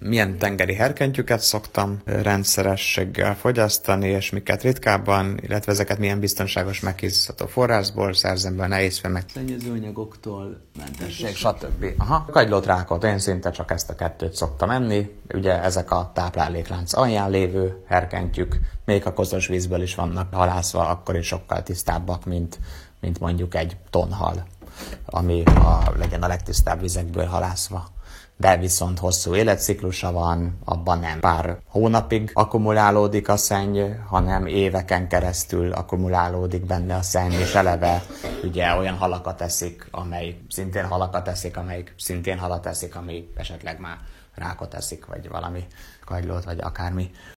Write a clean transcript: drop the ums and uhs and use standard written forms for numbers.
milyen tengeri herkentyűket szoktam rendszerességgel fogyasztani, és miket ritkábban, illetve ezeket milyen biztonságos meghízható forrásból szerzem be a nehézfémek. Szennyezőanyagoktól, mentesség, stb. Kagylót, rákot, én szinte csak ezt a kettőt szoktam enni. Ugye ezek a tápláléklánc alján lévő herkentyűk, még a koszos vízből is vannak halászva, akkor is sokkal tisztábbak, mint mondjuk egy tonhal, ami legyen a legtisztább vizekből halászva. De viszont hosszú életciklusa van, abban nem pár hónapig akkumulálódik a szenny, hanem éveken keresztül akkumulálódik benne a szenny, és eleve ugye olyan halakat eszik, amelyik szintén halat eszik, ami esetleg már rákot eszik, vagy valami kagylót, vagy akármi.